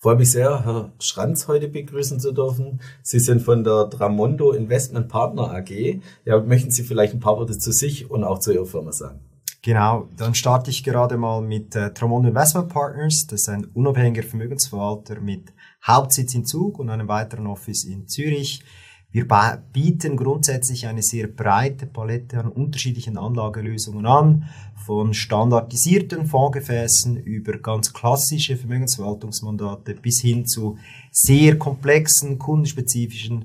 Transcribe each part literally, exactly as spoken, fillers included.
Freue mich sehr, Herr Schranz heute begrüßen zu dürfen. Sie sind von der Tramondo Investment Partner A G. Ja, möchten Sie vielleicht ein paar Worte zu sich und auch zu Ihrer Firma sagen? Genau, dann starte ich gerade mal mit äh, Tramondo Investment Partners. Das ist ein unabhängiger Vermögensverwalter mit Hauptsitz in Zug und einem weiteren Office in Zürich. Wir bieten grundsätzlich eine sehr breite Palette an unterschiedlichen Anlagelösungen an, von standardisierten Fondsgefäßen über ganz klassische Vermögensverwaltungsmandate bis hin zu sehr komplexen, kundenspezifischen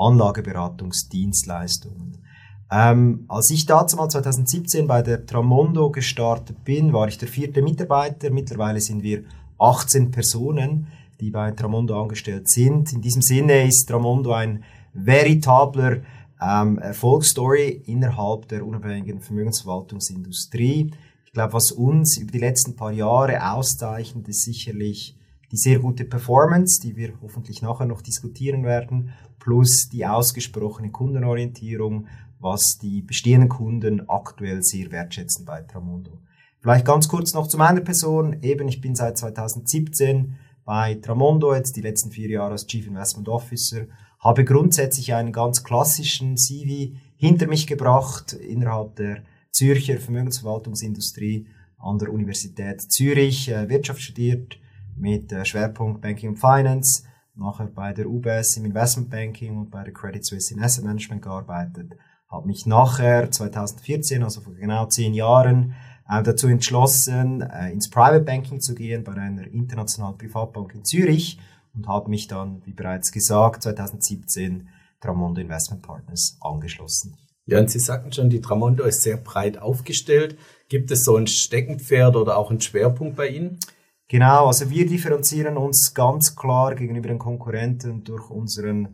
Anlageberatungsdienstleistungen. Ähm, als ich dazu mal zwanzig siebzehn bei der Tramondo gestartet bin, war ich der vierte Mitarbeiter. Mittlerweile sind wir achtzehn Personen, die bei Tramondo angestellt sind. In diesem Sinne ist Tramondo ein veritabler ähm, Erfolgsstory innerhalb der unabhängigen Vermögensverwaltungsindustrie. Ich glaube, was uns über die letzten paar Jahre auszeichnet, ist sicherlich die sehr gute Performance, die wir hoffentlich nachher noch diskutieren werden, plus die ausgesprochene Kundenorientierung, was die bestehenden Kunden aktuell sehr wertschätzen bei Tramondo. Vielleicht ganz kurz noch zu meiner Person. Eben, ich bin seit zwanzig siebzehn bei Tramondo, jetzt die letzten vier Jahre als Chief Investment Officer, habe grundsätzlich einen ganz klassischen C V hinter mich gebracht innerhalb der Zürcher Vermögensverwaltungsindustrie an der Universität Zürich, äh, Wirtschaft studiert mit äh, Schwerpunkt Banking und Finance, nachher bei der U B S im Investment Banking und bei der Credit Suisse in Asset Management gearbeitet, habe mich nachher zwanzig vierzehn, also vor genau zehn Jahren, äh, dazu entschlossen, äh, ins Private Banking zu gehen bei einer internationalen Privatbank in Zürich, und habe mich dann, wie bereits gesagt, zwanzig siebzehn Tramondo Investment Partners angeschlossen. Ja, und Sie sagten schon, die Tramondo ist sehr breit aufgestellt. Gibt es so ein Steckenpferd oder auch einen Schwerpunkt bei Ihnen? Genau, also wir differenzieren uns ganz klar gegenüber den Konkurrenten durch unseren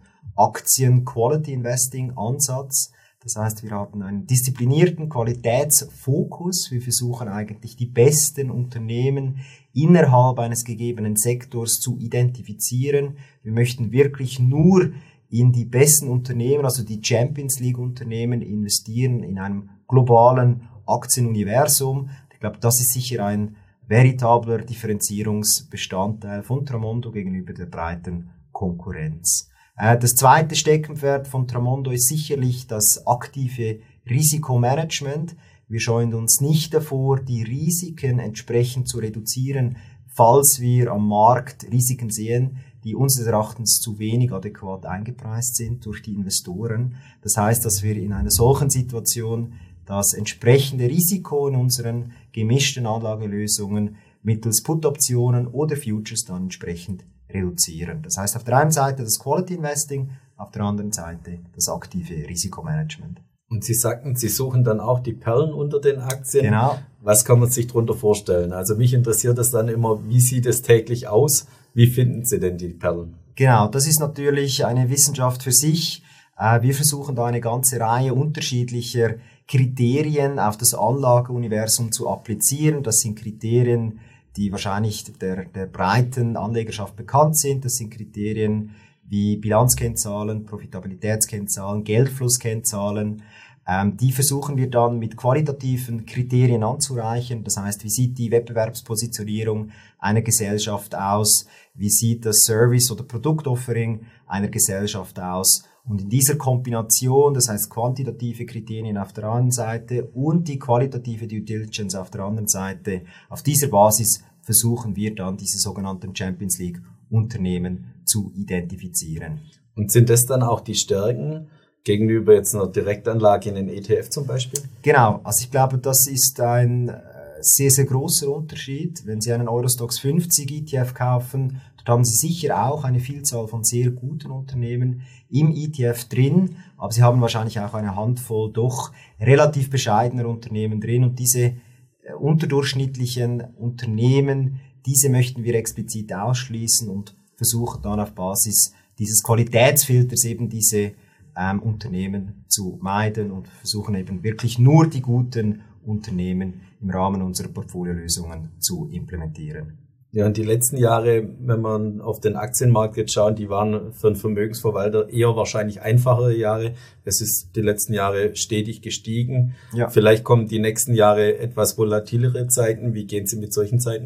Aktien-Quality-Investing-Ansatz. Das heißt, wir haben einen disziplinierten Qualitätsfokus. Wir versuchen eigentlich die besten Unternehmen innerhalb eines gegebenen Sektors zu identifizieren. Wir möchten wirklich nur in die besten Unternehmen, also die Champions League Unternehmen, investieren in einem globalen Aktienuniversum. Ich glaube, das ist sicher ein veritabler Differenzierungsbestandteil von Tramondo gegenüber der breiten Konkurrenz. Das zweite Steckenpferd von Tramondo ist sicherlich das aktive Risikomanagement. Wir scheuen uns nicht davor, die Risiken entsprechend zu reduzieren, falls wir am Markt Risiken sehen, die unseres Erachtens zu wenig adäquat eingepreist sind durch die Investoren. Das heißt, dass wir in einer solchen Situation das entsprechende Risiko in unseren gemischten Anlagelösungen mittels Put-Optionen oder Futures dann entsprechend reduzieren. Das heißt, auf der einen Seite das Quality Investing, auf der anderen Seite das aktive Risikomanagement. Und Sie sagten, Sie suchen dann auch die Perlen unter den Aktien. Genau. Was kann man sich darunter vorstellen? Also mich interessiert das dann immer, wie sieht es täglich aus? Wie finden Sie denn die Perlen? Genau, das ist natürlich eine Wissenschaft für sich. Wir versuchen da eine ganze Reihe unterschiedlicher Kriterien auf das Anlageuniversum zu applizieren. Das sind Kriterien, die wahrscheinlich der, der breiten Anlegerschaft bekannt sind. Das sind Kriterien wie Bilanzkennzahlen, Profitabilitätskennzahlen, Geldflusskennzahlen. Ähm, die versuchen wir dann mit qualitativen Kriterien anzureichen. Das heißt, wie sieht die Wettbewerbspositionierung einer Gesellschaft aus? Wie sieht das Service- oder Produktoffering einer Gesellschaft aus? Und in dieser Kombination, das heißt quantitative Kriterien auf der einen Seite und die qualitative Due Diligence auf der anderen Seite, auf dieser Basis versuchen wir dann diese sogenannten Champions League Unternehmen zu identifizieren. Und sind das dann auch die Stärken gegenüber jetzt einer Direktanlage in den E T F zum Beispiel? Genau, also ich glaube, das ist ein sehr, sehr großer Unterschied. Wenn Sie einen Eurostoxx fünfzig E T F kaufen, dort haben Sie sicher auch eine Vielzahl von sehr guten Unternehmen im E T F drin, aber Sie haben wahrscheinlich auch eine Handvoll doch relativ bescheidener Unternehmen drin, und diese unterdurchschnittlichen Unternehmen, diese möchten wir explizit ausschließen und versuchen dann auf Basis dieses Qualitätsfilters eben diese ähm, Unternehmen zu meiden und versuchen eben wirklich nur die guten Unternehmen im Rahmen unserer Portfoliolösungen zu implementieren. Ja, und die letzten Jahre, wenn man auf den Aktienmarkt jetzt schaut, die waren für einen Vermögensverwalter eher wahrscheinlich einfachere Jahre. Es ist die letzten Jahre stetig gestiegen. Ja. Vielleicht kommen die nächsten Jahre etwas volatilere Zeiten. Wie gehen Sie mit solchen Zeiten um?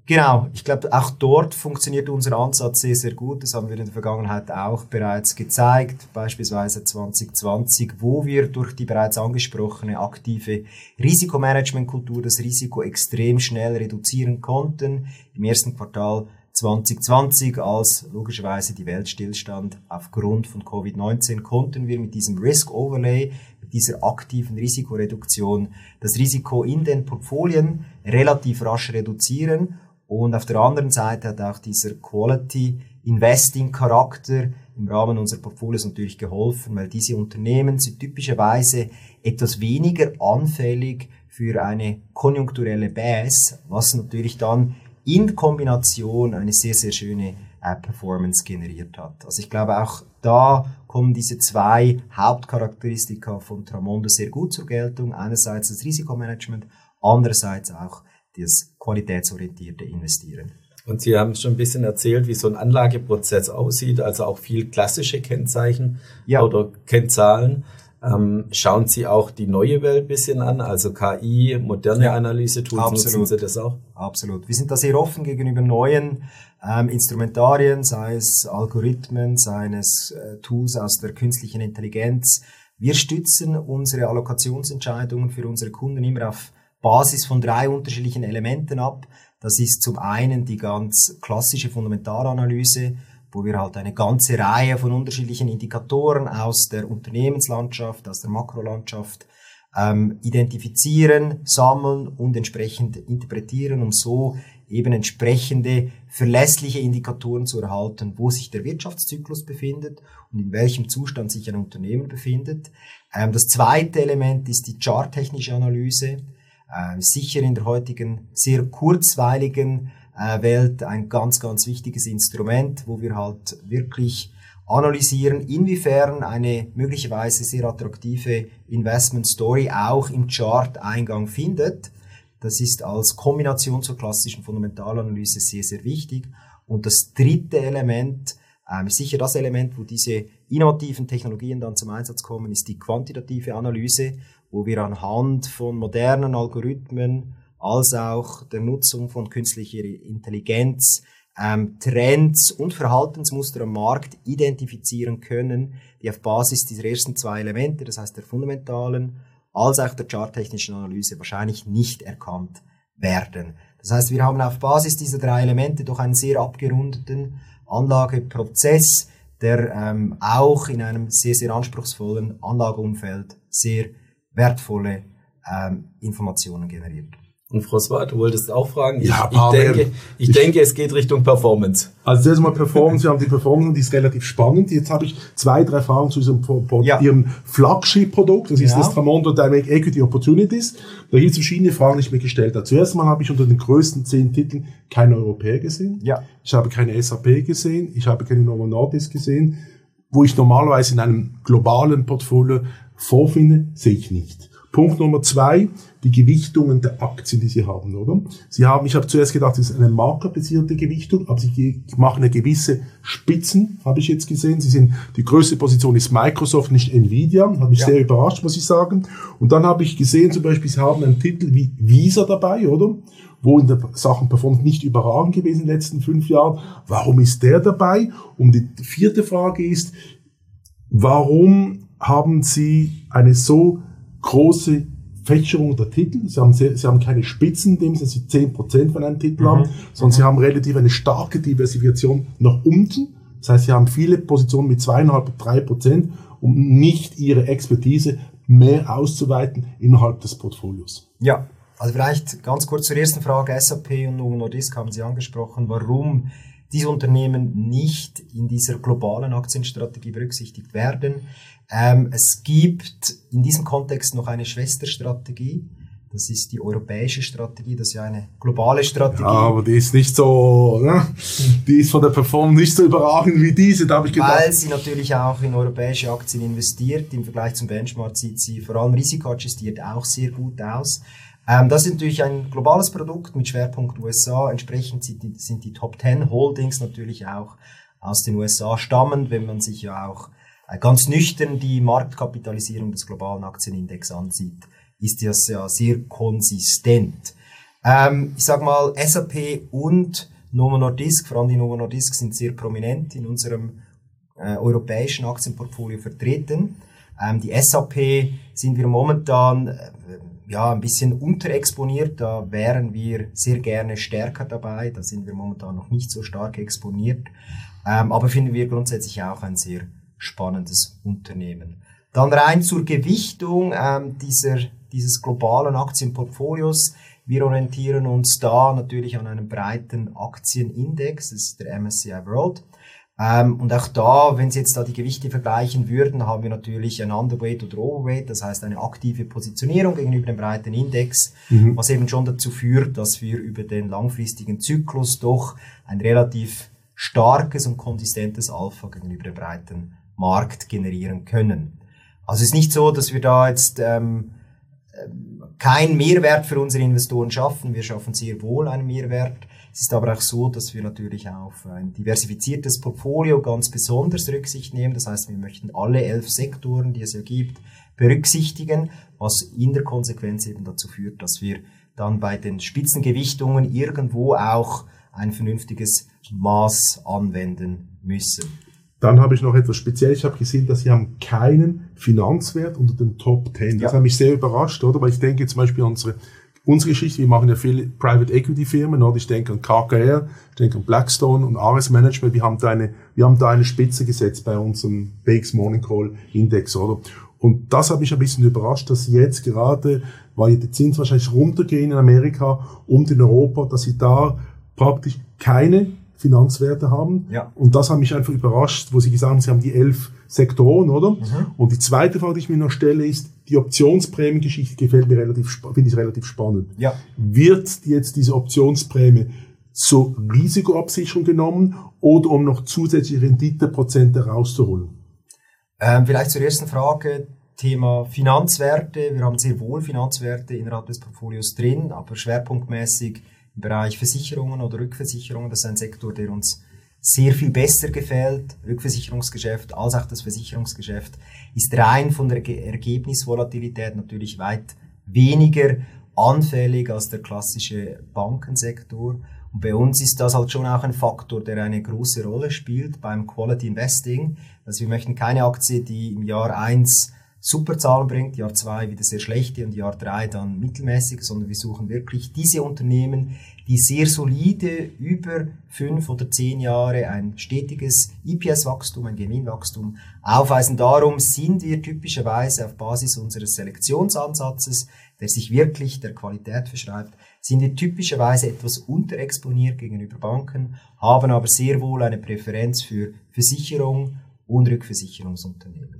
Genau, ich glaube, auch dort funktioniert unser Ansatz sehr, sehr gut. Das haben wir in der Vergangenheit auch bereits gezeigt, beispielsweise zwanzig zwanzig, wo wir durch die bereits angesprochene aktive Risikomanagementkultur das Risiko extrem schnell reduzieren konnten. Im ersten Quartal zwanzig zwanzig, als logischerweise die Welt stillstand aufgrund von Covid neunzehn, konnten wir mit diesem Risk Overlay, mit dieser aktiven Risikoreduktion, das Risiko in den Portfolien relativ rasch reduzieren. Und auf der anderen Seite hat auch dieser Quality Investing Charakter im Rahmen unserer Portfolios natürlich geholfen, weil diese Unternehmen sind typischerweise etwas weniger anfällig für eine konjunkturelle Baisse, was natürlich dann in Kombination eine sehr, sehr schöne äh, Performance generiert hat. Also ich glaube, auch da kommen diese zwei Hauptcharakteristika von Tramondo sehr gut zur Geltung. Einerseits das Risikomanagement, andererseits auch das qualitätsorientierte Investieren. Und Sie haben schon ein bisschen erzählt, wie so ein Anlageprozess aussieht, also auch viel klassische Kennzeichen ja. oder Kennzahlen. Ähm, schauen Sie auch die neue Welt ein bisschen an, also K I, moderne ja, Analyse-Tools, nutzen Sie das auch? Absolut. Wir sind da sehr offen gegenüber neuen ähm, Instrumentarien, sei es Algorithmen, sei es äh, Tools aus der künstlichen Intelligenz. Wir stützen unsere Allokationsentscheidungen für unsere Kunden immer auf Basis von drei unterschiedlichen Elementen ab. Das ist zum einen die ganz klassische Fundamentalanalyse, wo wir halt eine ganze Reihe von unterschiedlichen Indikatoren aus der Unternehmenslandschaft, aus der Makrolandschaft ähm, identifizieren, sammeln und entsprechend interpretieren, um so eben entsprechende verlässliche Indikatoren zu erhalten, wo sich der Wirtschaftszyklus befindet und in welchem Zustand sich ein Unternehmen befindet. Ähm, das zweite Element ist die charttechnische Analyse. Äh, sicher in der heutigen sehr kurzweiligen äh, Welt ein ganz, ganz wichtiges Instrument, wo wir halt wirklich analysieren, inwiefern eine möglicherweise sehr attraktive Investment Story auch im Chart Eingang findet. Das ist als Kombination zur klassischen Fundamentalanalyse sehr, sehr wichtig. Und das dritte Element, äh, sicher das Element, wo diese innovativen Technologien dann zum Einsatz kommen, ist die quantitative Analyse, wo wir anhand von modernen Algorithmen als auch der Nutzung von künstlicher Intelligenz ähm, Trends und Verhaltensmuster am Markt identifizieren können, die auf Basis dieser ersten zwei Elemente, das heißt der fundamentalen als auch der charttechnischen Analyse, wahrscheinlich nicht erkannt werden. Das heißt, wir haben auf Basis dieser drei Elemente doch einen sehr abgerundeten Anlageprozess, der ähm, auch in einem sehr, sehr anspruchsvollen Anlageumfeld sehr wertvolle ähm, Informationen generiert. Und François, du wolltest auch fragen? Ja, ich, ich, denke, ich, ich denke, es geht Richtung Performance. Also zuerst mal Performance, wir haben die Performance, die ist relativ spannend. Jetzt habe ich zwei, drei Fragen zu diesem, ja. Ihrem Flagship-Produkt, das ist ja. das Tramondo Dynamic Equity Opportunities. Da gibt es verschiedene Fragen, die ich mir gestellt habe. Zuerst mal habe ich unter den größten zehn Titeln keine Europäer gesehen. Ja. Ich habe keine S A P gesehen, ich habe keine Novo Nordisk gesehen. Wo ich normalerweise in einem globalen Portfolio vorfinde, sehe ich nicht. Punkt Nummer zwei, die Gewichtungen der Aktien, die Sie haben, oder? Sie haben, ich habe zuerst gedacht, das ist eine markerbasierte Gewichtung, aber Sie machen eine gewisse Spitzen, habe ich jetzt gesehen. Sie sind, die größte Position ist Microsoft, nicht Nvidia, hat mich ja. sehr überrascht, muss ich sagen. Und dann habe ich gesehen, zum Beispiel, Sie haben einen Titel wie Visa dabei, oder? Wo in der Sachen Performance nicht überragend gewesen in den letzten fünf Jahren. Warum ist der dabei? Und die vierte Frage ist, warum haben Sie eine so große Fächerung der Titel? Sie haben, sehr, Sie haben keine Spitzen, in dem Sie zehn Prozent von einem Titel mhm. haben, sondern mhm. Sie haben relativ eine starke Diversifikation nach unten. Das heißt, Sie haben viele Positionen mit zweieinhalb, drei Prozent, um nicht Ihre Expertise mehr auszuweiten innerhalb des Portfolios. Ja, also vielleicht ganz kurz zur ersten Frage. S A P und Novo Nordisk haben Sie angesprochen, warum diese Unternehmen nicht in dieser globalen Aktienstrategie berücksichtigt werden. Ähm, es gibt in diesem Kontext noch eine Schwesterstrategie. Das ist die europäische Strategie, das ist ja eine globale Strategie. Ja, aber die ist nicht so, ne? Die ist von der Performance nicht so überragend wie diese, da habe ich gedacht. Weil sie natürlich auch in europäische Aktien investiert. Im Vergleich zum Benchmark sieht sie vor allem risikoadjustiert auch sehr gut aus. Ähm, das ist natürlich ein globales Produkt mit Schwerpunkt U S A. Entsprechend sind die, sind die Top Ten Holdings natürlich auch aus den U S A stammend, wenn man sich ja auch äh, ganz nüchtern die Marktkapitalisierung des globalen Aktienindex ansieht, ist das ja sehr konsistent. Ähm, ich sag mal, S and P und Novo Nordisk, vor allem die Novo Nordisk, sind sehr prominent in unserem äh, europäischen Aktienportfolio vertreten. Ähm, die S and P sind wir momentan äh, ja ein bisschen unterexponiert, da wären wir sehr gerne stärker dabei, da sind wir momentan noch nicht so stark exponiert, ähm, aber finden wir grundsätzlich auch ein sehr spannendes Unternehmen. Dann rein zur Gewichtung ähm, dieser, dieses globalen Aktienportfolios. Wir orientieren uns da natürlich an einem breiten Aktienindex, das ist der M S C I World. Ähm, und auch da, wenn Sie jetzt da die Gewichte vergleichen würden, haben wir natürlich ein Underweight oder Overweight, das heißt eine aktive Positionierung gegenüber dem breiten Index, mhm. was eben schon dazu führt, dass wir über den langfristigen Zyklus doch ein relativ starkes und konsistentes Alpha gegenüber dem breiten Markt generieren können. Also es ist nicht so, dass wir da jetzt ähm, keinen Mehrwert für unsere Investoren schaffen. Wir schaffen sehr wohl einen Mehrwert. Es ist aber auch so, dass wir natürlich auf ein diversifiziertes Portfolio ganz besonders Rücksicht nehmen. Das heißt, wir möchten alle elf Sektoren, die es ja gibt, berücksichtigen, was in der Konsequenz eben dazu führt, dass wir dann bei den Spitzengewichtungen irgendwo auch ein vernünftiges Maß anwenden müssen. Dann habe ich noch etwas speziell. Ich habe gesehen, dass Sie haben keinen Finanzwert unter den Top zehn. Das ja. hat mich sehr überrascht, oder? Weil ich denke zum Beispiel an unsere, unsere Geschichte. Wir machen ja viele Private Equity Firmen, oder? Ich denke an K K R, ich denke an Blackstone und A R S Management. Wir haben da eine, wir haben da eine Spitze gesetzt bei unserem B X Morning Call Index, oder? Und das hat mich ein bisschen überrascht, dass jetzt gerade, weil die Zinsen wahrscheinlich runtergehen in Amerika und in Europa, dass Sie da praktisch keine Finanzwerte haben. Ja. Und das hat mich einfach überrascht, wo Sie gesagt haben, Sie haben die elf Sektoren, oder? Mhm. Und die zweite Frage, die ich mir noch stelle, ist, die Optionsprämiengeschichte gefällt mir relativ, finde ich relativ spannend. Ja. Wird jetzt diese Optionsprämie zur Risikoabsicherung genommen oder um noch zusätzliche Renditeprozente rauszuholen? Ähm, vielleicht zur ersten Frage, Thema Finanzwerte. Wir haben sehr wohl Finanzwerte innerhalb des Portfolios drin, aber schwerpunktmäßig im Bereich Versicherungen oder Rückversicherungen. Das ist ein Sektor, der uns sehr viel besser gefällt. Rückversicherungsgeschäft als auch das Versicherungsgeschäft ist rein von der Ergebnisvolatilität natürlich weit weniger anfällig als der klassische Bankensektor. Und bei uns ist das halt schon auch ein Faktor, der eine große Rolle spielt beim Quality Investing. Also wir möchten keine Aktie, die im Jahr eins super Zahlen bringt, Jahr zwei wieder sehr schlechte und Jahr drei dann mittelmäßig, sondern wir suchen wirklich diese Unternehmen, die sehr solide über fünf oder zehn Jahre ein stetiges E P S-Wachstum, ein Gewinnwachstum aufweisen. Darum sind wir typischerweise auf Basis unseres Selektionsansatzes, der sich wirklich der Qualität verschreibt, sind wir typischerweise etwas unterexponiert gegenüber Banken, haben aber sehr wohl eine Präferenz für Versicherung und Rückversicherungsunternehmen.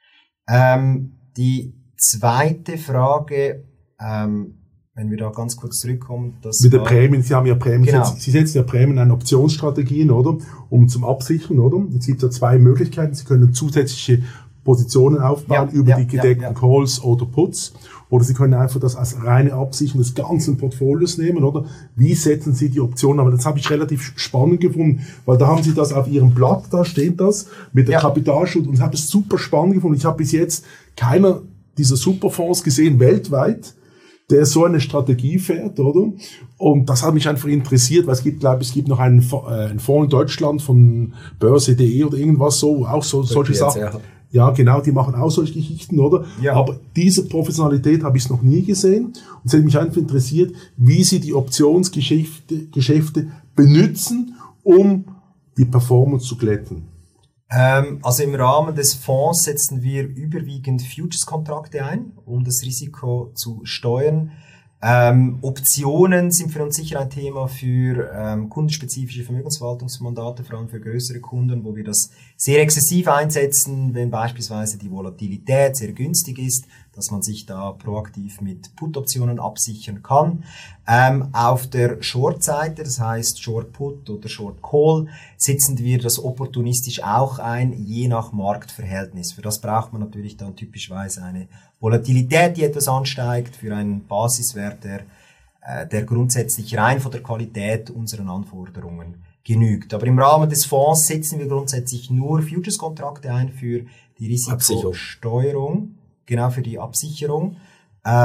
Ähm, die zweite Frage, ähm, wenn wir da ganz kurz zurückkommen, das mit der Prämien, Sie haben ja Prämien, genau. Sie setzen ja Prämien an Optionsstrategien, oder? Um zum Absichern, oder? Jetzt gibt es ja zwei Möglichkeiten. Sie können zusätzliche Positionen aufbauen ja, über ja, die gedeckten ja, ja. Calls oder Puts. Oder Sie können einfach das als reine Absicherung des ganzen Portfolios nehmen, oder? Wie setzen Sie die Optionen? Aber das habe ich relativ spannend gefunden, weil da haben Sie das auf Ihrem Blatt, da steht das, mit der ja. Kapitalschuld, und ich habe es super spannend gefunden. Ich habe bis jetzt keiner dieser Superfonds gesehen, weltweit, der so eine Strategie fährt, oder? Und das hat mich einfach interessiert, weil es gibt, glaube ich, es gibt noch einen, äh, einen Fonds in Deutschland von Börse punkt de oder irgendwas so, wo auch so, solche Sachen. Ja. Ja, genau, die machen auch solche Geschichten, oder? Ja. Aber diese Professionalität habe ich noch nie gesehen. Und es hat mich einfach interessiert, wie Sie die Optionsgeschäfte Geschäfte benutzen, um die Performance zu glätten. Ähm, also im Rahmen des Fonds setzen wir überwiegend Futures-Kontrakte ein, um das Risiko zu steuern. Ähm, Optionen sind für uns sicher ein Thema für ähm, kundenspezifische Vermögensverwaltungsmandate, vor allem für größere Kunden, wo wir das sehr exzessiv einsetzen, wenn beispielsweise die Volatilität sehr günstig ist, dass man sich da proaktiv mit Put-Optionen absichern kann. Ähm, auf der Short-Seite, das heißt Short-Put oder Short-Call, setzen wir das opportunistisch auch ein, je nach Marktverhältnis. Für das braucht man natürlich dann typischerweise eine Volatilität, die etwas ansteigt, für einen Basiswert, der, äh, der grundsätzlich rein von der Qualität unseren Anforderungen genügt. Aber im Rahmen des Fonds setzen wir grundsätzlich nur Futures-Kontrakte ein für die Risikosteuerung, genau für die Absicherung. Ähm,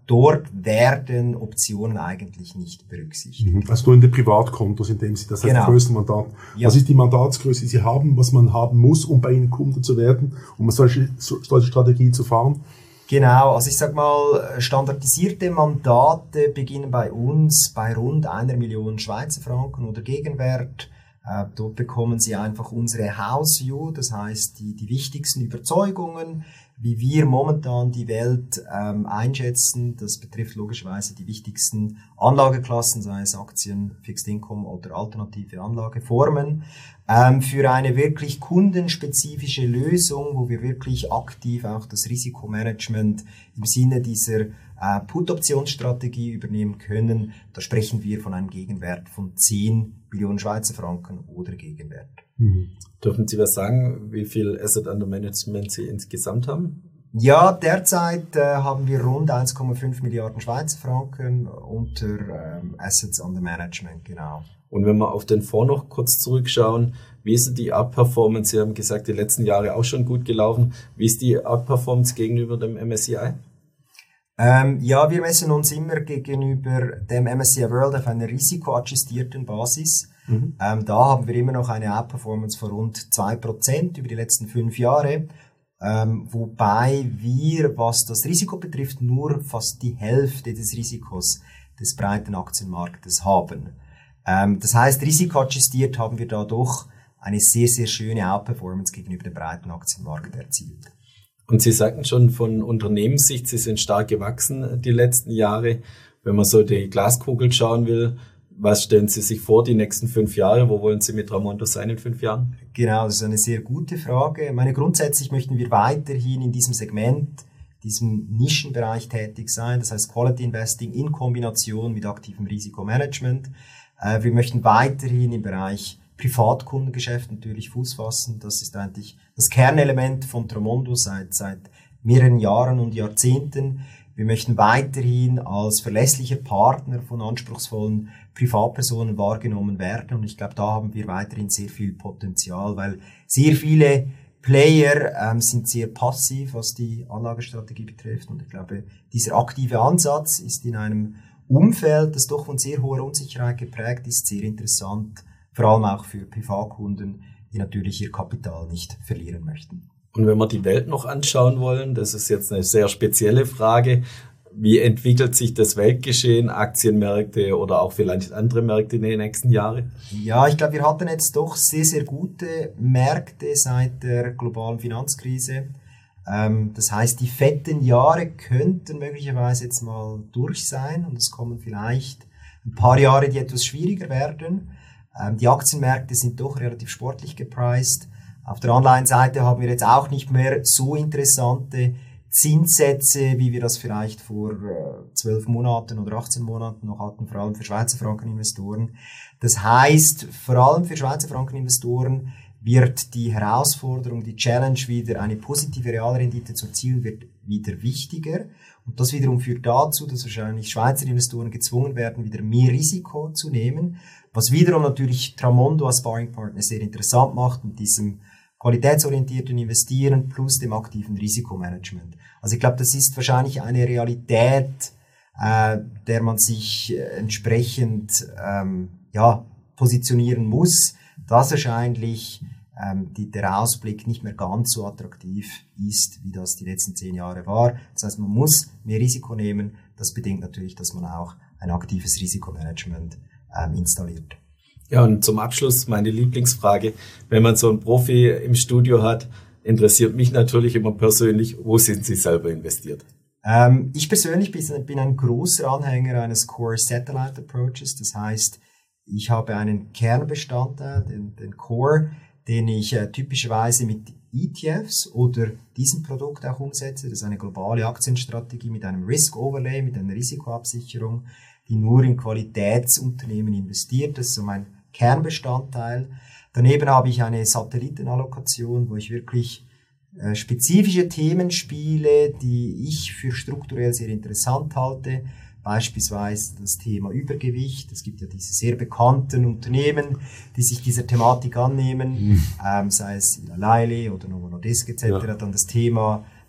dort werden Optionen eigentlich nicht berücksichtigt. Also nur in den Privatkontos, in dem Sie das heißt, genau. größte Mandat. Ja. Was ist die Mandatsgröße, die Sie haben, was man haben muss, um bei Ihnen Kunde zu werden, um eine solche, solche Strategie zu fahren? Genau, also ich sag mal, standardisierte Mandate beginnen bei uns bei rund einer Million Schweizer Franken oder Gegenwert. Äh, dort bekommen Sie einfach unsere House View, das heißt die, die wichtigsten Überzeugungen, wie wir momentan die Welt ähm, einschätzen. Das betrifft logischerweise die wichtigsten Anlageklassen, sei es Aktien, Fixed Income oder alternative Anlageformen. Ähm, für eine wirklich kundenspezifische Lösung, wo wir wirklich aktiv auch das Risikomanagement im Sinne dieser äh, Put-Optionsstrategie übernehmen können, da sprechen wir von einem Gegenwert von zehn Billionen Schweizer Franken oder Gegenwert. Mhm. Dürfen Sie was sagen, wie viel Asset Under Management Sie insgesamt haben? Ja, derzeit äh, haben wir rund eins Komma fünf Milliarden Schweizer Franken unter ähm, Assets Under Management, genau. Und wenn wir auf den Fonds noch kurz zurückschauen, wie ist die Outperformance? Sie haben gesagt, die letzten Jahre auch schon gut gelaufen. Wie ist die Outperformance gegenüber dem M S C I? Ähm, ja, wir messen uns immer gegenüber dem M S C I World auf einer risikoadjustierten Basis. Mhm. Ähm, da haben wir immer noch eine Outperformance von rund zwei Prozent über die letzten fünf Jahre. Ähm, wobei wir, was das Risiko betrifft, nur fast die Hälfte des Risikos des breiten Aktienmarktes haben. Ähm, das heißt, risikoadjustiert haben wir da doch eine sehr, sehr schöne Outperformance gegenüber dem breiten Aktienmarkt erzielt. Und Sie sagten schon von Unternehmenssicht, Sie sind stark gewachsen die letzten Jahre. Wenn man so die Glaskugel schauen will, was stellen Sie sich vor, die nächsten fünf Jahre? Wo wollen Sie mit Tramondo sein in fünf Jahren? Genau, das ist eine sehr gute Frage. Ich meine, grundsätzlich möchten wir weiterhin in diesem Segment, diesem Nischenbereich tätig sein. Das heißt Quality Investing in Kombination mit aktivem Risikomanagement. Äh, wir möchten weiterhin im Bereich Privatkundengeschäft natürlich Fuß fassen. Das ist eigentlich das Kernelement von Tramondo seit, seit mehreren Jahren und Jahrzehnten. Wir möchten weiterhin als verlässlicher Partner von anspruchsvollen Privatpersonen wahrgenommen werden. Und ich glaube, da haben wir weiterhin sehr viel Potenzial, weil sehr viele Player ähm, sind sehr passiv, was die Anlagestrategie betrifft. Und ich glaube, dieser aktive Ansatz ist in einem Umfeld, das doch von sehr hoher Unsicherheit geprägt ist, sehr interessant. Vor allem auch für Privatkunden, die natürlich ihr Kapital nicht verlieren möchten. Und wenn wir die Welt noch anschauen wollen, das ist jetzt eine sehr spezielle Frage, wie entwickelt sich das Weltgeschehen, Aktienmärkte oder auch vielleicht andere Märkte in den nächsten Jahren? Ja, ich glaube, wir hatten jetzt doch sehr, sehr gute Märkte seit der globalen Finanzkrise. Ähm, das heißt, die fetten Jahre könnten möglicherweise jetzt mal durch sein und es kommen vielleicht ein paar Jahre, die etwas schwieriger werden. Ähm, die Aktienmärkte sind doch relativ sportlich gepriced. Auf der Anleihenseite haben wir jetzt auch nicht mehr so interessante Zinssätze, wie wir das vielleicht vor zwölf Monaten oder achtzehn Monaten noch hatten, vor allem für Schweizer Frankeninvestoren. Das heißt, vor allem für Schweizer Frankeninvestoren wird die Herausforderung, die Challenge wieder eine positive Realrendite zu erzielen, wird wieder wichtiger. Und das wiederum führt dazu, dass wahrscheinlich Schweizer Investoren gezwungen werden, wieder mehr Risiko zu nehmen, was wiederum natürlich Tramondo als Sparringpartner sehr interessant macht mit diesem qualitätsorientierten Investieren plus dem aktiven Risikomanagement. Also ich glaube, das ist wahrscheinlich eine Realität, äh, der man sich äh, entsprechend ähm, ja, positionieren muss, dass wahrscheinlich ähm, die, der Ausblick nicht mehr ganz so attraktiv ist, wie das die letzten zehn Jahre war. Das heißt, man muss mehr Risiko nehmen. Das bedingt natürlich, dass man auch ein aktives Risikomanagement ähm, installiert. Ja, und zum Abschluss meine Lieblingsfrage. Wenn man so einen Profi im Studio hat, interessiert mich natürlich immer persönlich, wo sind Sie selber investiert? Ähm, ich persönlich bin, bin ein großer Anhänger eines Core Satellite Approaches. Das heißt, ich habe einen Kernbestandteil, den, den Core, den ich äh, typischerweise mit E T Fs oder diesem Produkt auch umsetze. Das ist eine globale Aktienstrategie mit einem Risk Overlay, mit einer Risikoabsicherung, die nur in Qualitätsunternehmen investiert. Das ist so mein Kernbestandteil. Daneben habe ich eine Satellitenallokation, wo ich wirklich äh, spezifische Themen spiele, die ich für strukturell sehr interessant halte. Beispielsweise das Thema Übergewicht. Es gibt ja diese sehr bekannten Unternehmen, die sich dieser Thematik annehmen, mhm. ähm, sei es Eli Lilly oder Novo Nordisk et cetera. Ja. Dann das Thema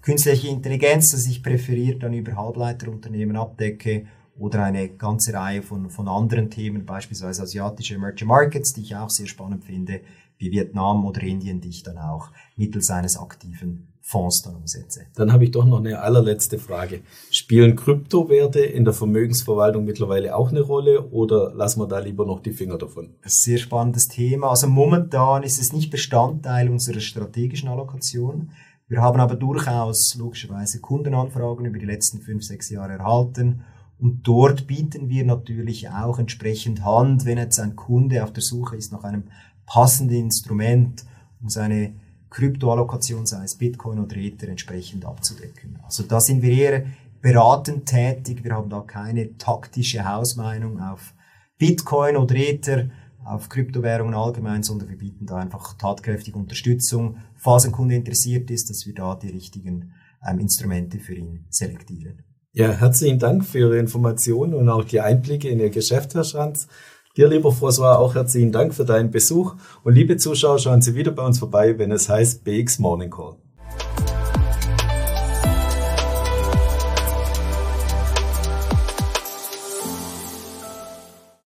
künstliche Intelligenz, das ich präferiert dann über Halbleiterunternehmen abdecke, oder eine ganze Reihe von, von anderen Themen, beispielsweise asiatische Emerging Markets, die ich auch sehr spannend finde, wie Vietnam oder Indien, die ich dann auch mittels eines aktiven Fonds dann umsetze. Dann habe ich doch noch eine allerletzte Frage. Spielen Kryptowerte in der Vermögensverwaltung mittlerweile auch eine Rolle oder lassen wir da lieber noch die Finger davon? Ein sehr spannendes Thema. Also momentan ist es nicht Bestandteil unserer strategischen Allokation. Wir haben aber durchaus logischerweise Kundenanfragen über die letzten fünf, sechs Jahre erhalten. Und dort bieten wir natürlich auch entsprechend Hand, wenn jetzt ein Kunde auf der Suche ist nach einem passenden Instrument, um seine Kryptoallokation, sei es Bitcoin oder Ether, entsprechend abzudecken. Also da sind wir eher beratend tätig. Wir haben da keine taktische Hausmeinung auf Bitcoin oder Ether, auf Kryptowährungen allgemein, sondern wir bieten da einfach tatkräftige Unterstützung, falls ein Kunde interessiert ist, dass wir da die richtigen ähm, Instrumente für ihn selektieren. Ja, herzlichen Dank für Ihre Informationen und auch die Einblicke in Ihr Geschäft, Herr Schranz. Dir, lieber François, auch herzlichen Dank für deinen Besuch. Und liebe Zuschauer, schauen Sie wieder bei uns vorbei, wenn es heißt B X Morning Call.